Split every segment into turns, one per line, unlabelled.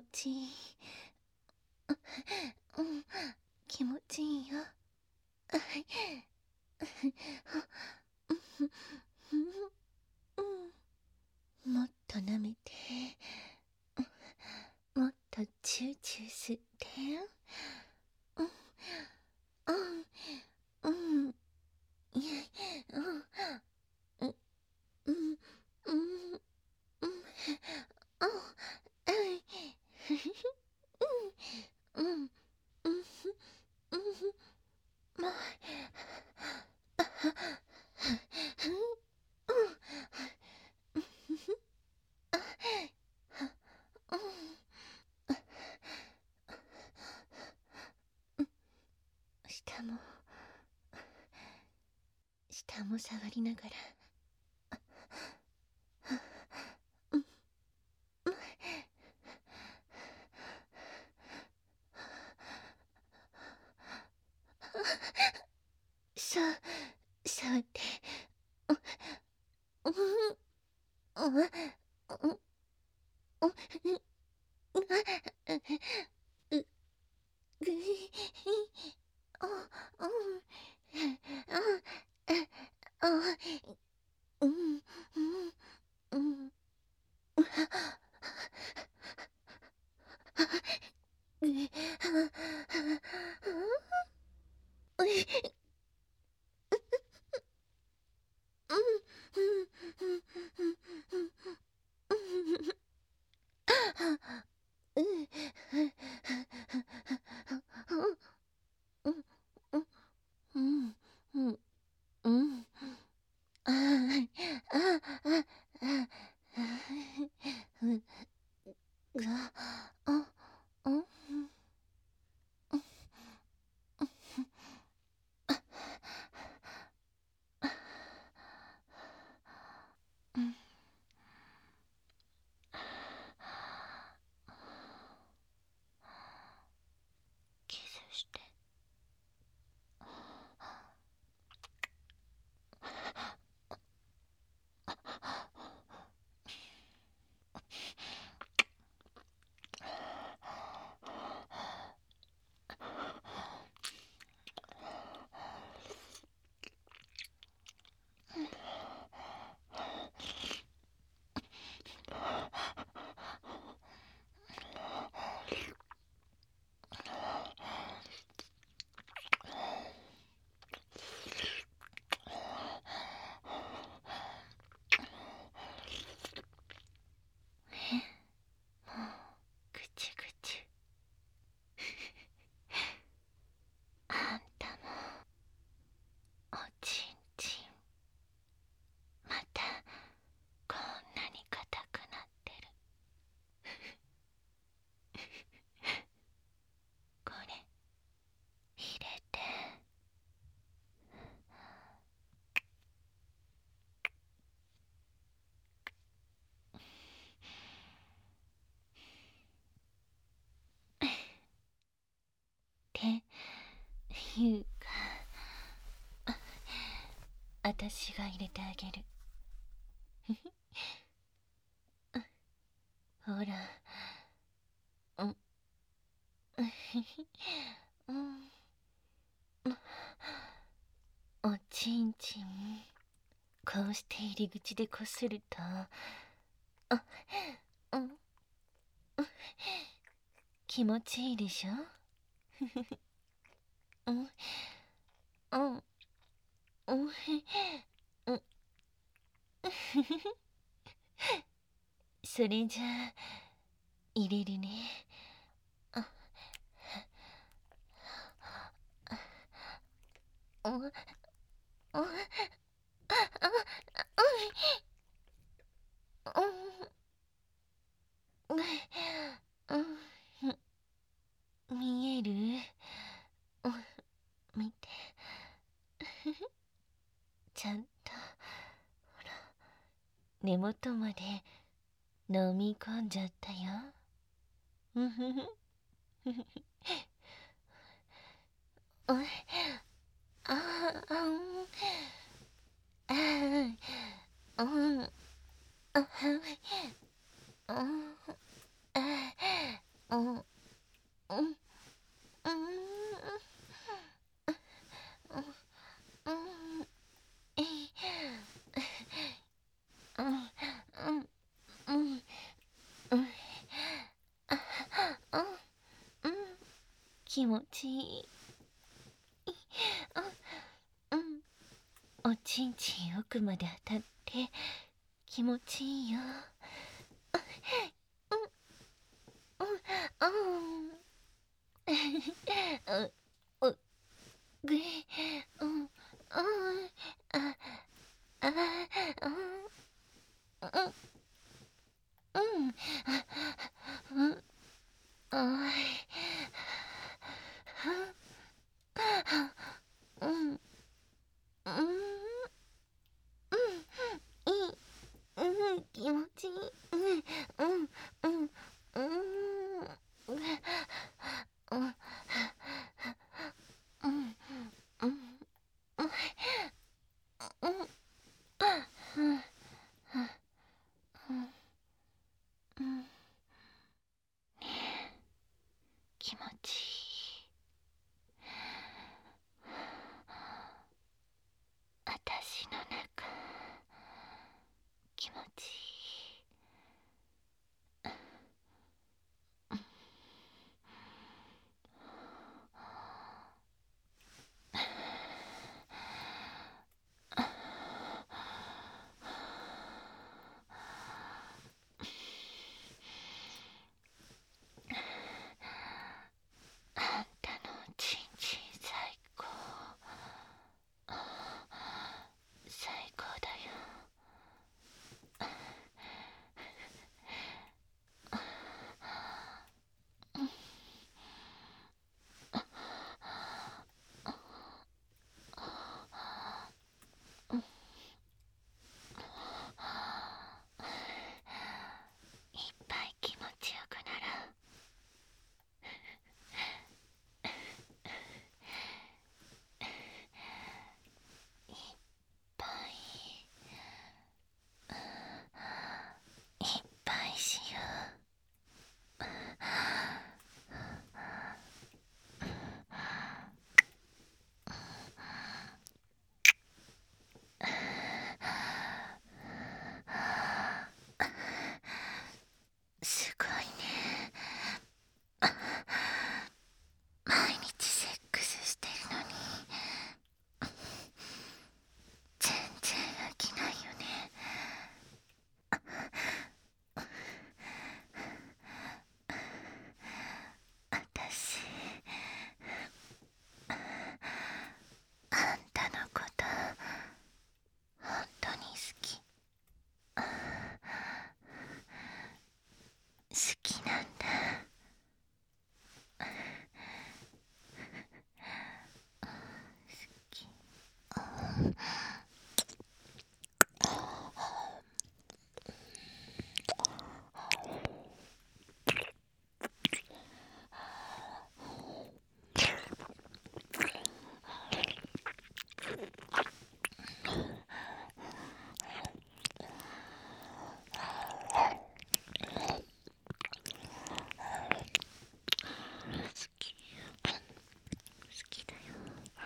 ちいい。うん、気持ちいいよ。もっと舐めて、もっとチューチュー吸って。うん、うん、いや、うん、うん、うん、うん、うん、うん、うん、まあ、下も、下も触りながら。さ、触って。うん、うん、うん、うん、うん、うん、キスして。ぐちぐち。あんたもおちんちんまたこんなに硬くなってる。これ入れて。っていうか、あたしが入れてあげる。ほら、うん、うん、おちんちんこうして入り口でこすると、うん、気持ちいいでしょ。うん、うん、うん、うん、それじゃあ入れるね。あ、うん、うん、うん、うん、うん、見える？うん、見て。ちゃんと、ほら、根元まで飲み込んじゃったよ。うんふふ。うん、ああ、うん、うん、うん、うん、 うんうんうんうんうん気持ちいい。うんおちんちん奥まで当たって気持ちいいよ。うんうぐうんああうんうんあうんいい気持ちいいうんうんうんうん気持ちいい。私の中気持ちいい。あんたのちんちん最高。最高だよ。いっぱい気持ちよくなる。いっぱいいっぱいしよう。すごいね。毎日セックスしてるのに全然飽きないよね。私あんたのこと本当に好き。好きなんだ。好き。好き。好きだよ。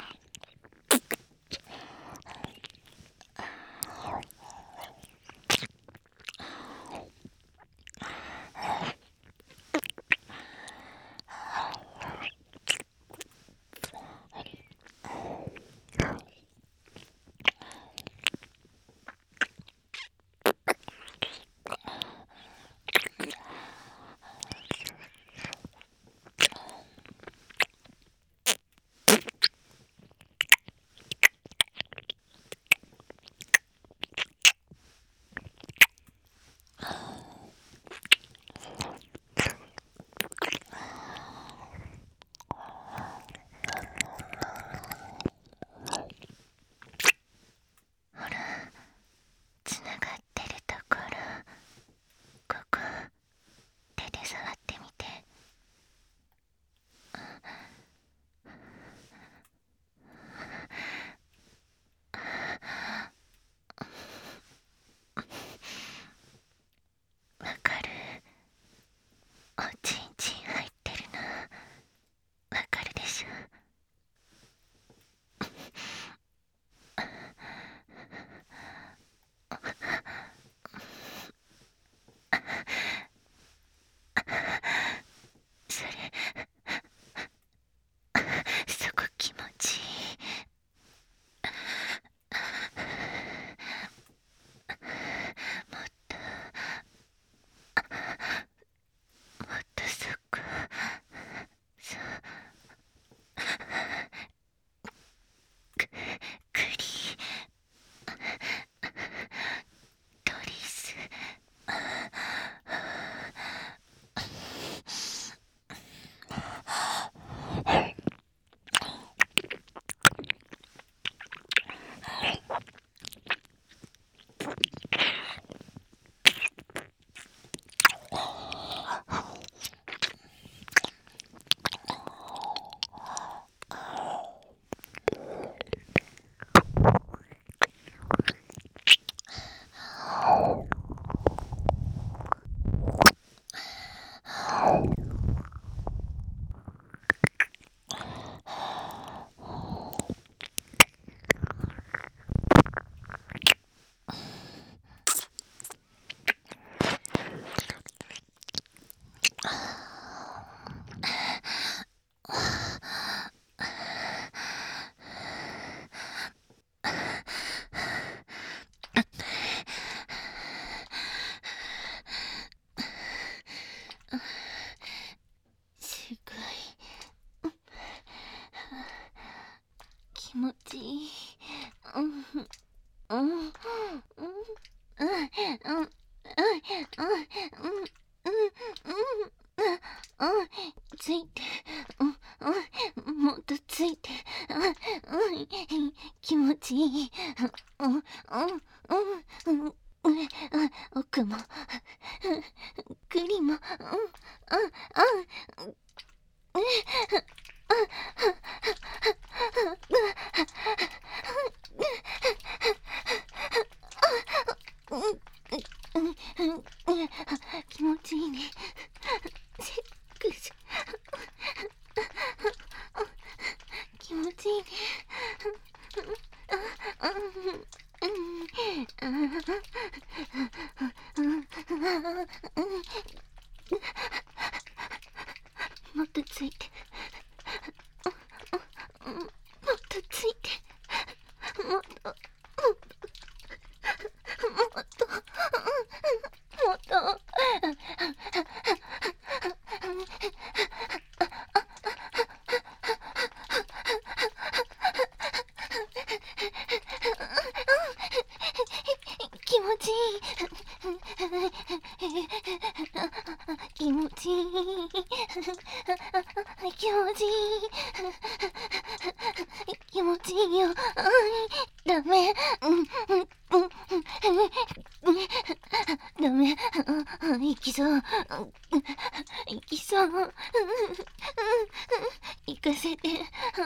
ほらつながってるところ、ここ手で触ってみて。わかる？おちんちん入ってるのわかるでしょ？ ついて、もっとついて、気持ちいい。奥も、栗も、気持ちいいね。セックス。気持ちいいね。もっとついて、もっとついて、もっと、もっと、もっと。気持ちいい。気持ちいい。気持ちいい。気持ちいいよ。ダメ。ダメ。行きそう。行きそう。行かせて。行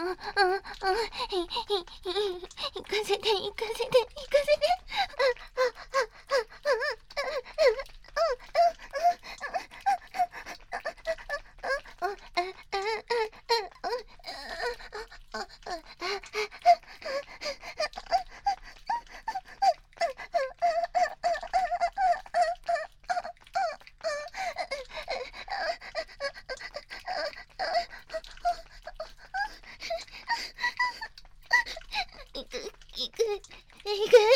かせて、行かせて、行かせて。行く、行く、行く。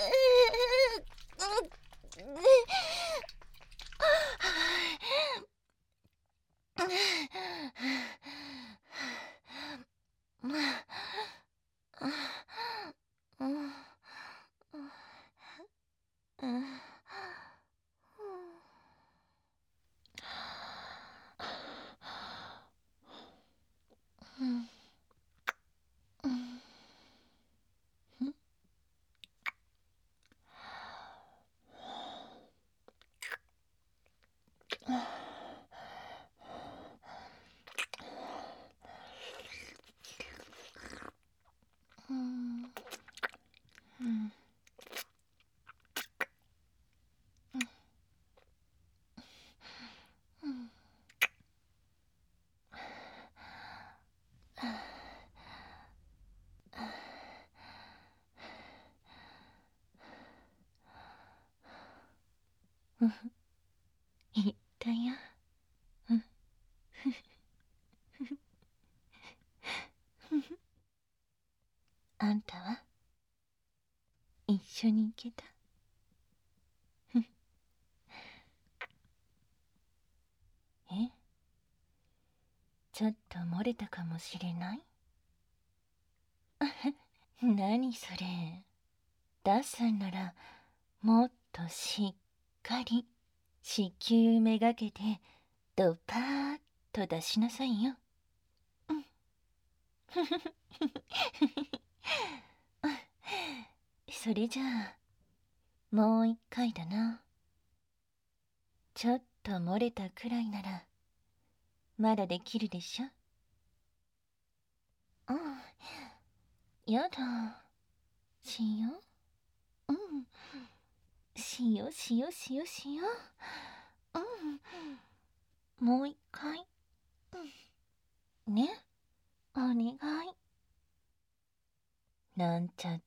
言ったよ。あんたは一緒に行けた？え？ちょっと漏れたかもしれない？何それ。出すんならもっとしっかり子宮めがけてドパーッと出しなさいよ。それじゃあもう一回だな。ちょっと漏れたくらいならまだできるでしょ。やだ。しよう。しようしようしようしよう。もう一回。ね、お願い。なんちゃって。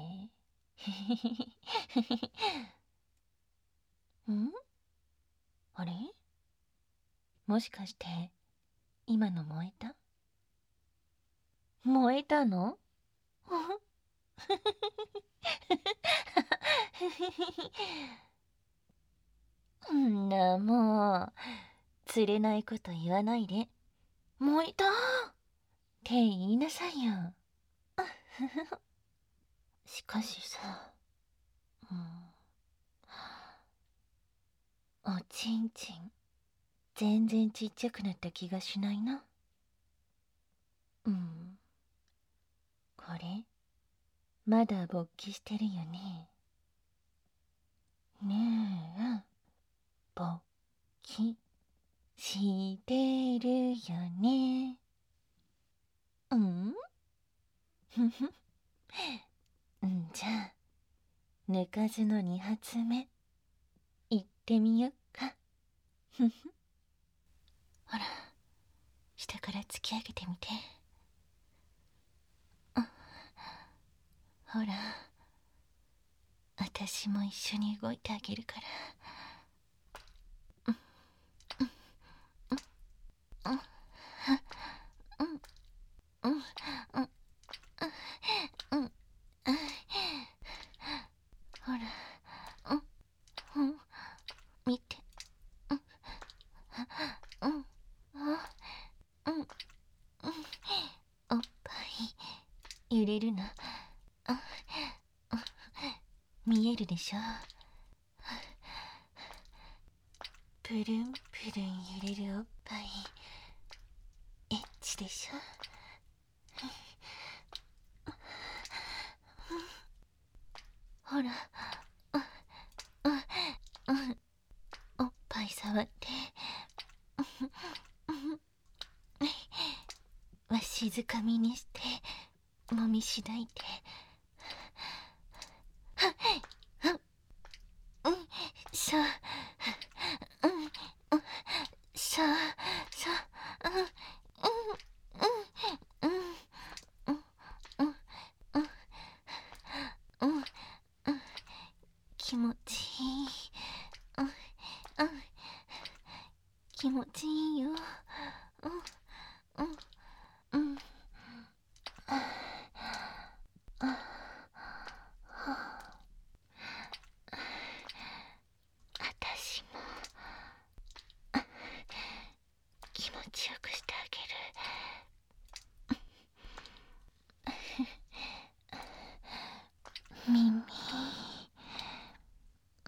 あれ？もしかして今の燃えた？燃えたの？んなもう釣れないこと言わないで。燃えたって言いなさいよ。しかしさ、 おちんちん全然ちっちゃくなった気がしないな。これまだ勃起してるよね。ねえ、勃起してるよね。ふふ。じゃあ抜かずの2発目行ってみよっか。ふふ。ほら、下から突き上げてみて。ほら、私も一緒に動いてあげるから。ほら、見て。おっぱい揺れるの。見えるでしょ。プルンプルン揺れるおっぱい、エッチでしょ。ほら、おっぱい触って。わしづかみにしてもみしだいて。しゃ、しゃ、しゃ、気持ちいい。気持ちいいよ。私も気持ちよくしてあげる。耳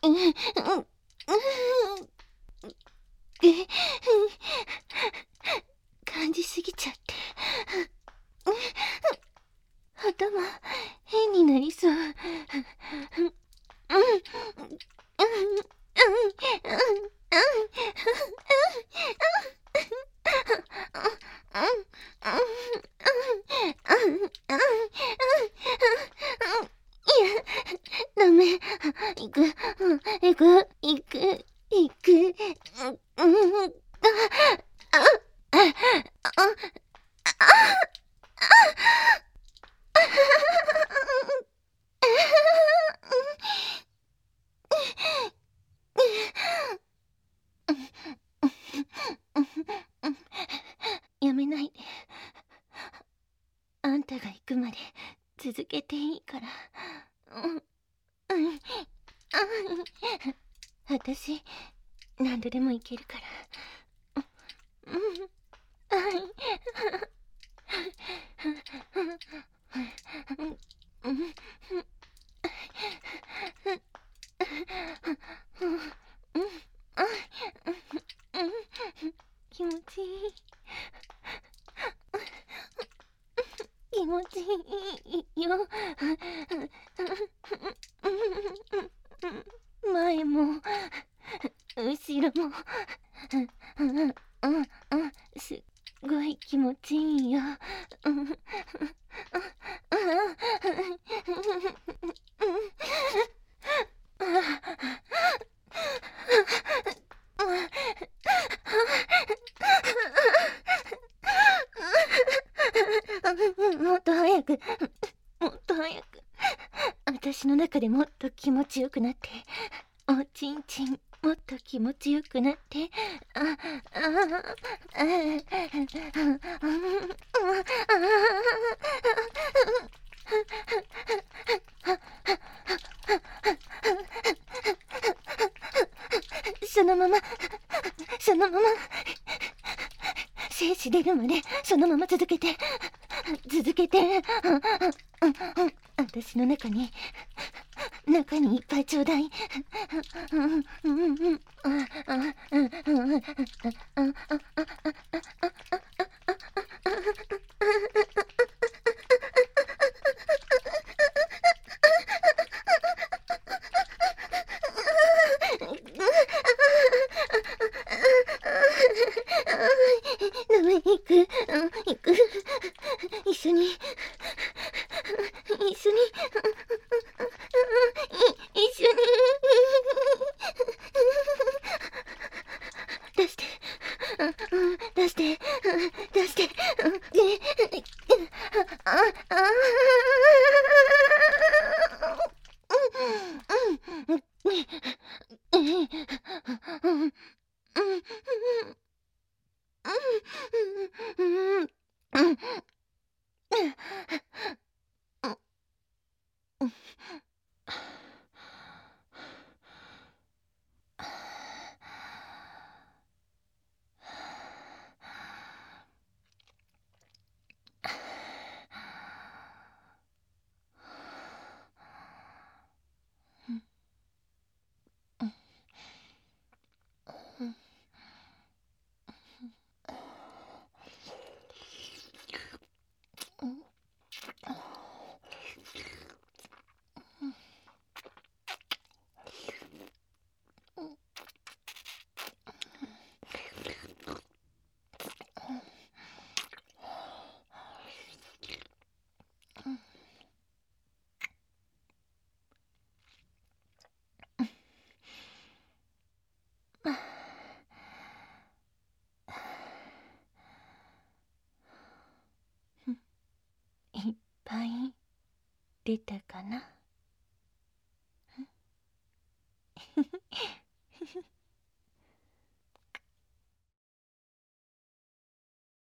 うん、うん、うん、感じすぎちゃって。頭、変になりそう。うん、うん、うん、うん、ダメ。行く、行く、行く、行く。やめないで。あんたが行くまで続けていいから。私、何度でも行けるから。気持ちいい。気持ちいいよ。前も後ろもすっごい気持ちいいよ。もっと早く、もっと早く。私の中でもっと気持ちよくなって、おちんちんもっと気持ちよくなって、そのまま、そのまま、精子出るまでそのまま続けて、続けて。私の中にいっぱいちょうだい。ダメ、行く、行く。一緒に、一緒に、一緒に。出して、出して、出して、いっぱい出たかな。